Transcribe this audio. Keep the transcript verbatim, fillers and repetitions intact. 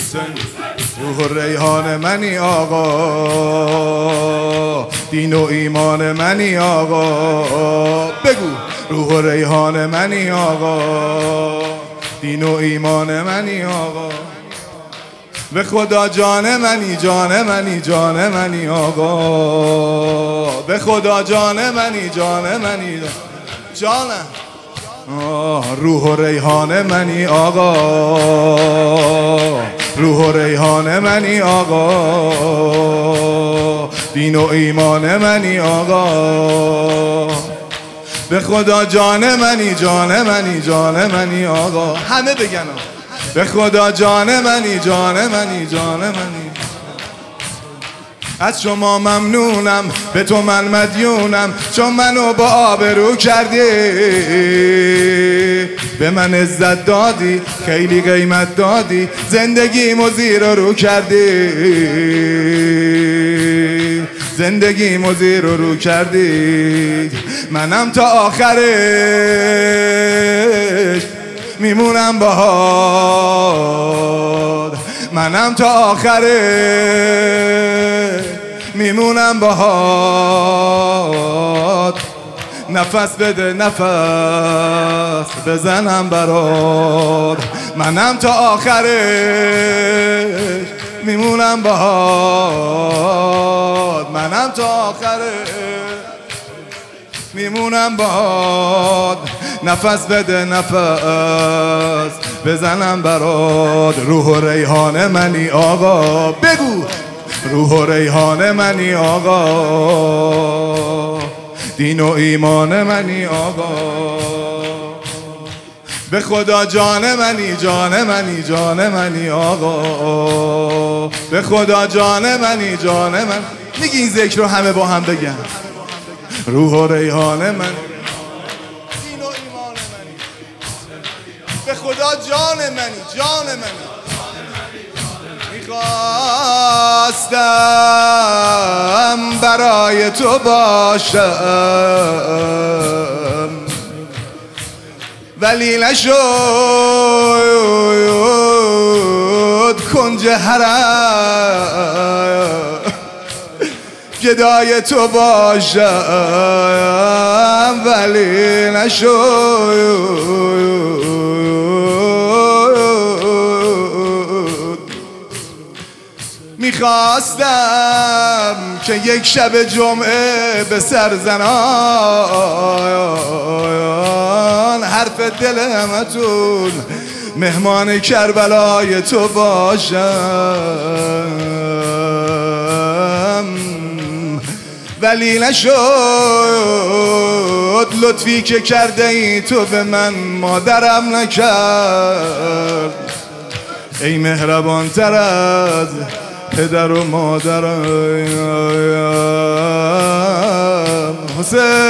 روح و ریحان منی آقا، دین و ایمان منی آقا. بگو روح و ریحان منی آقا، دین و ایمان منی آقا. به خدا جان منی جان منی جان منی آقا، به خدا جان منی جان منی جانم. روح و ریحان منی آقا، روح و ریحان منی آقا، دین و ایمان منی آقا. به خدا جان منی جان منی جان منی آقا. همه بگن به خدا جان منی جان منی جان منی. از شما ممنونم، به تو من مدیونم، چون منو با آبرو کردی، به من عزت دادی، خیلی قیمت دادی، زندگیمو زیر و رو کردی، زندگیمو زیر و رو کردی. منم تا آخرش میمونم باهات، منم تا آخرش میمونم باهات. نفس بده نفس بزنم برات، منم تا آخرش میمونم باهات، منم تا آخرش میمونم باهات. نفس بده نفس بزنم برات. روح و ریحان منی آقا، بگو روح و ریحان منی آقا، دین و ایمان منی آقا. به خدا جان منی جان منی جان منی آقا، به خدا جان منی جان من. میگی این ذکر رو همه با هم بگن. روح و ریحان من، دین و ایمان منی، به خدا جان منی جان منی. میخواستم برای تو باشم ولی نشد، کنج حرم گدای تو باشم ولی نشد. میخواستم که یک شب جمعه به سر زنان حرف دل همتون مهمان کربلای تو باشم ولی نشد. لطفی که کرده ای تو به من مادرم نکرد، ای مهربان تر از پدر و مادرم. حسین